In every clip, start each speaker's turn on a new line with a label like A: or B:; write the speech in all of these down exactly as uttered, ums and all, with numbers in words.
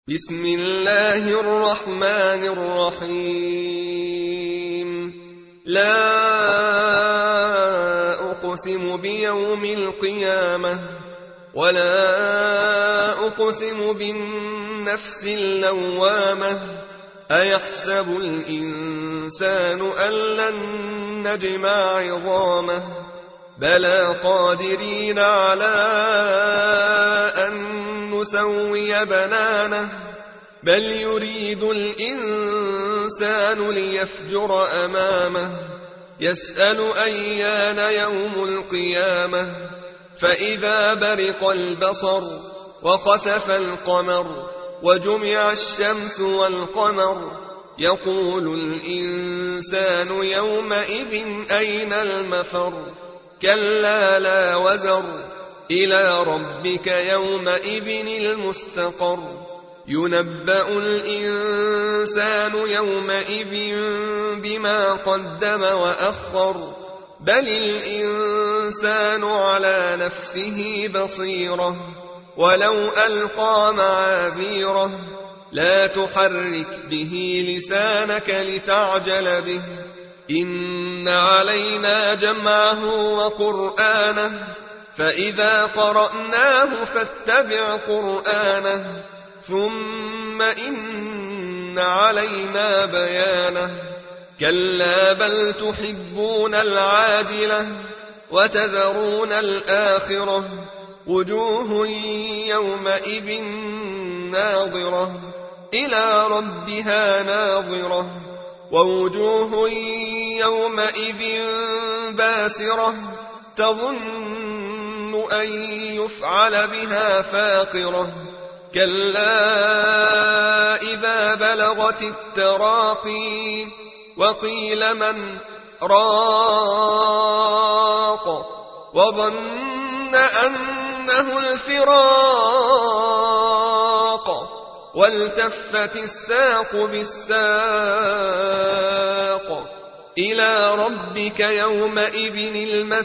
A: بسم الله الرحمن الرحيم لا أقسم بيوم القيامة ولا أقسم بالنفس اللوامة أيحسب الإنسان أن لن نجمع عظامه بلى قادرين على أن نسوي بنانه بل يريد الإنسان ليفجر أمامه يسأل أيان يوم القيامة فإذا برق البصر وخسف القمر وجمع الشمس والقمر يقول الإنسان يومئذ أين المفر كلا لا وزر إلى ربك يومئذ المستقر ينبأ الإنسان يومئذ بما قدم وأخر بل الإنسان على نفسه بصيرة ولو ألقى معاذيره لا تحرك به لسانك لتعجل به إن علينا جمعه وقرآنه فإذا قرأناه فاتبع قرآنه ثم إن علينا بيانه كلا بل تحبون العاجلة وتذرون الآخرة وجوه يومئذ ناظرة إلى ربها ناظرة ووجوه يومئذ باسرة تظن أن يفعل بها فاقرة كلا إذا بلغت التراقي وقيل من راق وظن أنه الفراق والتفت الساق بالساق إلى ربك يومئذ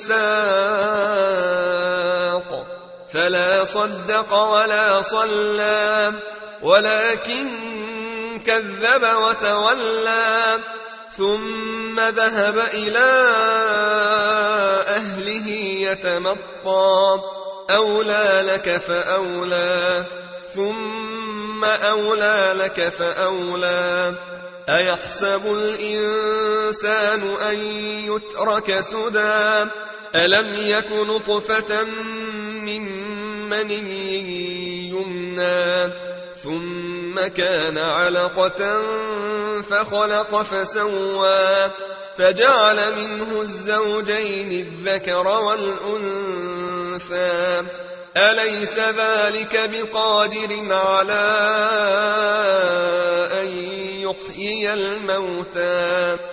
A: المساق فلا صدق ولا صلى ولكن كذب وتولى ثم ذهب إلى أهله يتمطى أولى لك فأولى ثم أولى لك فأولى أيحسب الإنسان أن يترك سدى ألم يك نطفة من مني يمنى ثم كان علقة فخلق فسوى فجعل منه الزوجين الذكر والأنثى أليس ذلك بقادر على أن يحيي الموتى